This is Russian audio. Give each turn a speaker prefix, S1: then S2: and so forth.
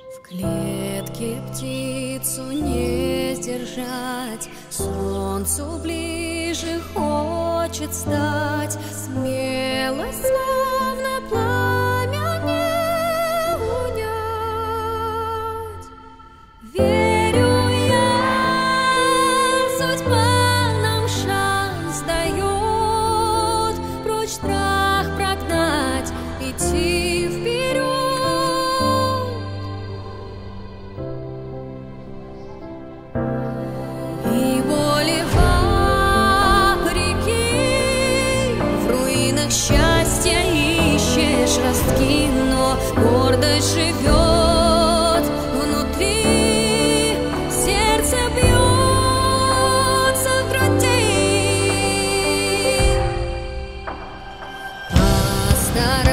S1: В клетке птицу не сдержать, солнцу ближе хочет стать. Смелость, словно пламя, не унять. Верю я, судьба нам шанс дает прочь страх прогнать, идти вперед. И боли вопреки, в руинах счастья ищешь ростки, но гордость живет внутри, сердце бьется в груди. Постарайся